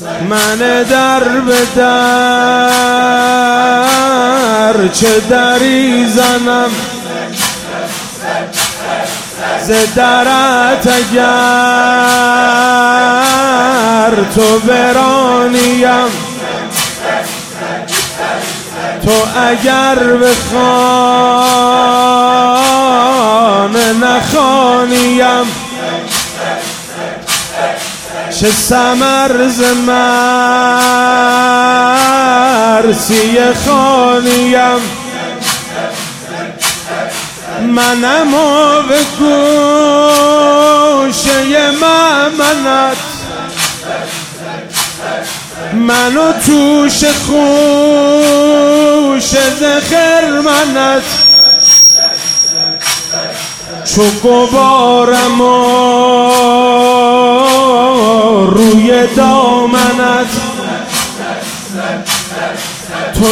من در به در چه دری زنم ز درت اگر تو برانیم تو اگر به خانه نخوانیم چه ثمر ز مرسی خوانیم منم و به گوشه ممنت منو توش خوش ز خرمنت چو غبارم و روی دامنت تو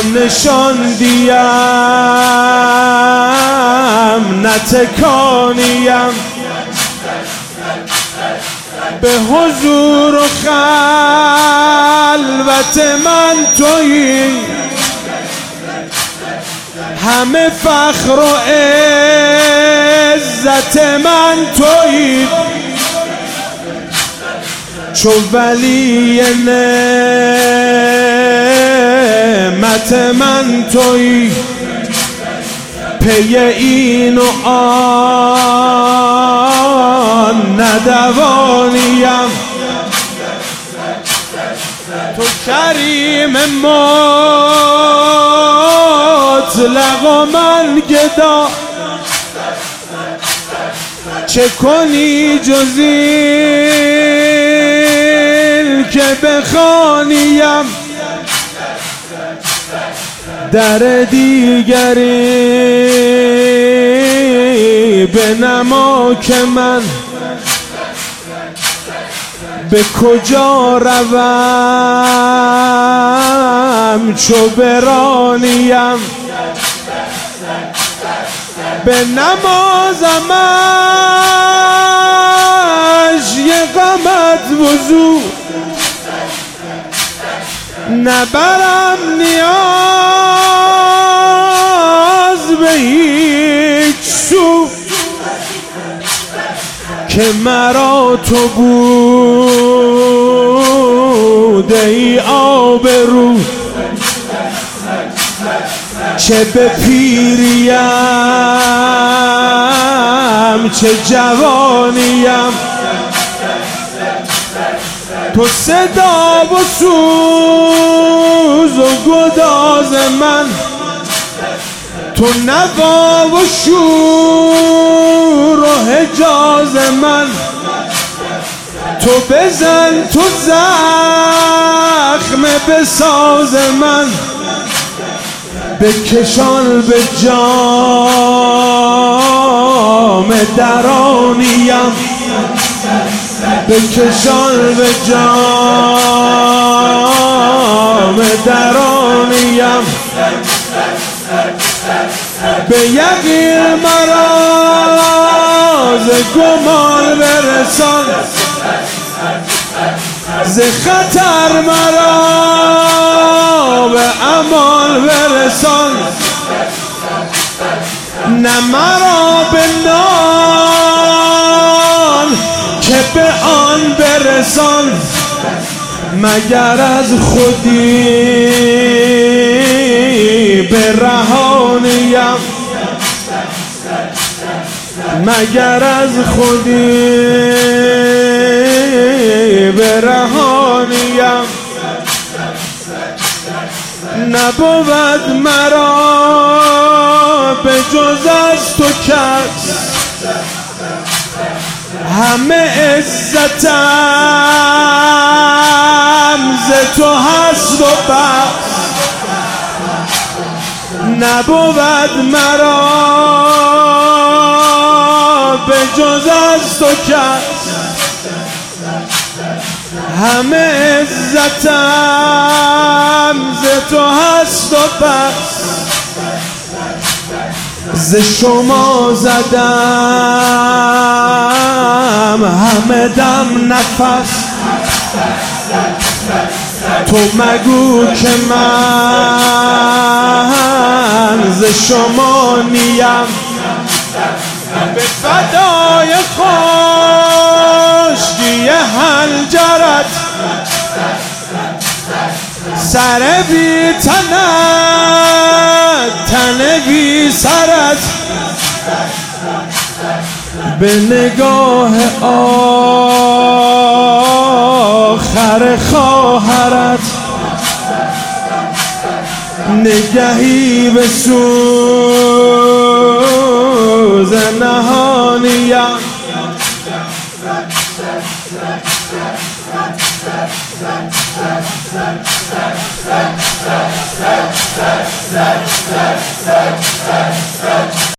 نشاندیم نتکانیم به حضور و خلوت من تویی همه فخر و عزت من تویی چو ولی نعمت من تویی پی این و آن ندوانیم تو کریم مطلق و من گدا چه کنی جز این که بخوانیم در دیگری بنما که من به کجا روم چو برانیم به نمازمش یقامت وضو نبرم نیاز به هیچ سو که مرا تو بوده ای آبرو چه به پیریم چه جوانیم تو صدا و سوز و گداز من تو نوا و شور و حجاز من تو بزن تو زخم بساز من بکشان به جام درانیم بکشان به جام درانیم به یقین مرا ز گمان برسان ز خطر مرا به امان برسان نه مرا به نان که به آن برسان مگر از خودی برهانیم مگر از خودی برهانیم نبود مرا به جز از تو کس همه عزتم ز تو هست و بس نبود مرا به جز از تو کس همه عزتم ز تو هست و بس ز شما زدم همه دم نفس تو مگو که من ز شما نیم به فدای خشکی حنجرت سر بی تنت تن بی سرت به نگاه آخر خواهرت نگهی به سوز نهانیم